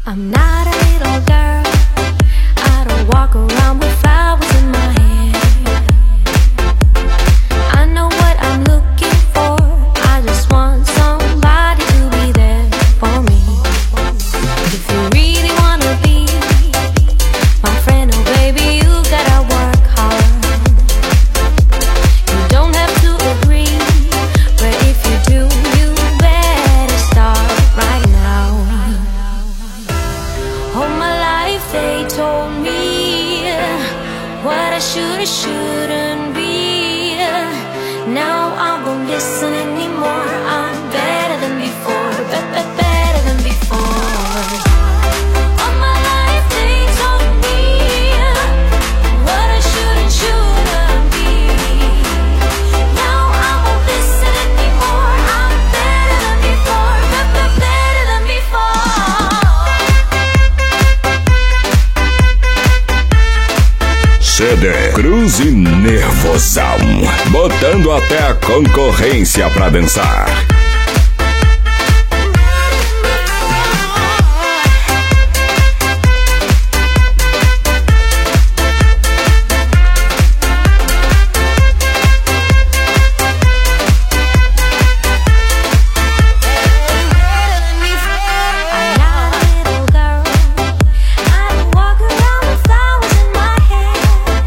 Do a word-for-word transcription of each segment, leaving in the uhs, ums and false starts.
I'm not a little girl, I don't walk around with flowers in my hair. I know what I'm looking for, I just want somebody to be there for me. If you really wanna be my friend, oh baby, you gotta work hard. You don't have to agree, but if you do, you better start right now. All my life they told me what I should or shouldn't be. Now I won't listen anymore, I'm better than before, be- better than before. All my life they told me what I should and shouldn't be. Now I won't listen anymore, I'm better than before, be- better than before. C D Cruze Nervosão, botando até a concorrência pra dançar. I'm not a little girl, I don't walk around with flowers in my hair.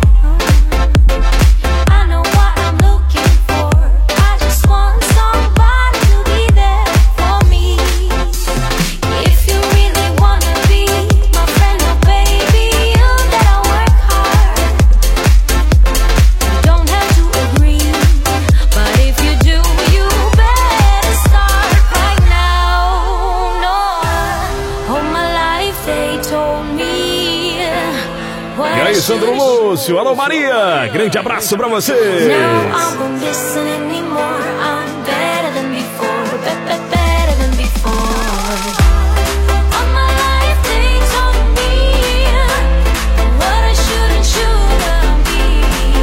I know what I'm looking for, I just want somebody to be there for me. If you really wanna be my friend, oh baby, you gotta work hard. You don't have to agree, but if you do, you better start right now. No, all my life they told me what E I aí, should Sandro and Lúcio, alô Maria, grande abraço pra vocês. Now I won't listen anymore, I'm better than before, be- be- better than before. All my life they told me what I should and shouldn't be.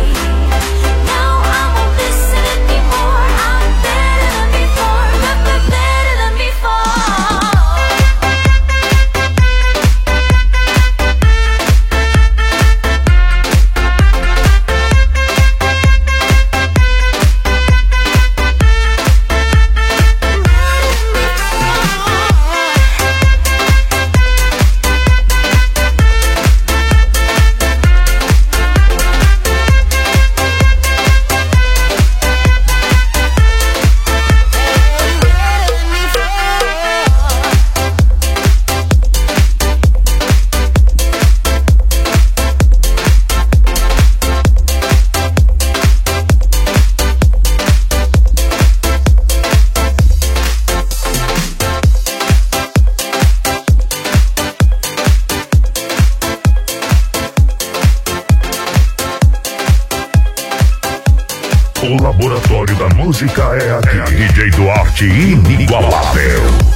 Now I won't listen anymore, I'm better than before, be- be- better than before. O laboratório da música é aqui. D J Duarte inigualável.